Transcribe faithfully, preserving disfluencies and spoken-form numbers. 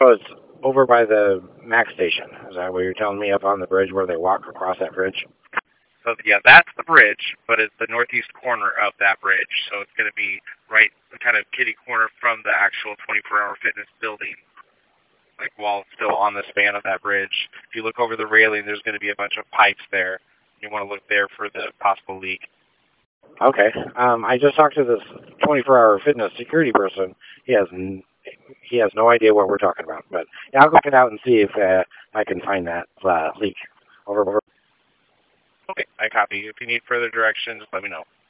Oh, it's over by the Max station. Is that what you're telling me, up on the bridge where they walk across that bridge? So yeah, that's the bridge, but it's the northeast corner of that bridge. So it's going to be right kind of kitty corner from the actual twenty-four hour fitness building. Like while it's still on the span of that bridge. If you look over the railing, there's going to be a bunch of pipes there. You want to look there for the possible leak. Okay. Um, I just talked to this twenty-four hour fitness security person. He has n- he has no idea what we're talking about. But yeah, I'll go check it out and see if uh, I can find that uh, leak. Over, over. Okay, I copy. If you need further directions, let me know.